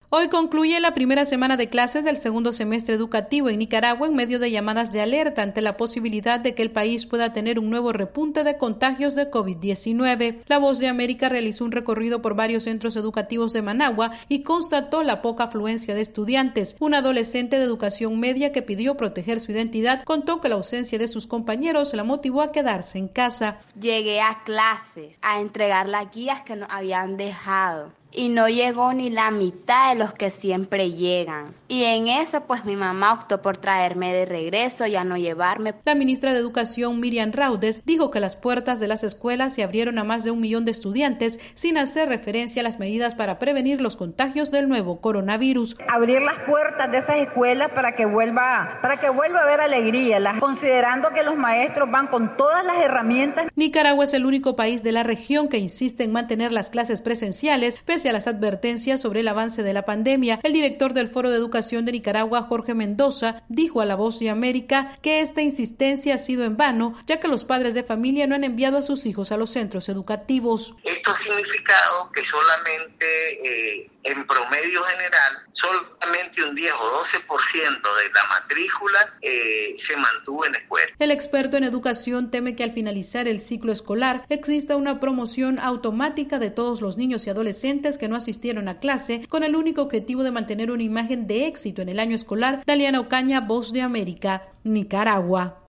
Hoy concluye la primera semana de clases del segundo semestre educativo en Nicaragua en medio de llamadas de alerta ante la posibilidad de que el país pueda tener un nuevo repunte de contagios de COVID-19. La Voz de América realizó un recorrido por varios centros educativos de Managua y constató la poca afluencia de estudiantes. Un adolescente de educación media que pidió proteger su identidad contó que la ausencia de sus compañeros la motivó a quedarse en casa. Llegué a clases a entregar las guías que nos habían dejado. Y no llegó ni la mitad de los que siempre llegan. Y en eso, pues mi mamá optó por traerme de regreso y a no llevarme. La ministra de Educación, Miriam Raudes, dijo que las puertas de las escuelas se abrieron a más de 1 millón de estudiantes sin hacer referencia a las medidas para prevenir los contagios del nuevo coronavirus. Abrir las puertas de esas escuelas para que vuelva a haber alegría, considerando que los maestros van con todas las herramientas. Nicaragua es el único país de la región que insiste en mantener las clases presenciales, pese a las advertencias sobre el avance de la pandemia. El director del Foro de Educación de Nicaragua, Jorge Mendoza, dijo a La Voz de América que esta insistencia ha sido en vano, ya que los padres de familia no han enviado a sus hijos a los centros educativos. Esto ha significado que solamente en promedio general, solamente un 10 o 12% de la matrícula se mantuvo en escuela. El experto en educación teme que al finalizar el ciclo escolar exista una promoción automática de todos los niños y adolescentes que no asistieron a clase con el único objetivo de mantener una imagen de éxito en el año escolar. Daliana Ocaña, Voz de América, Nicaragua.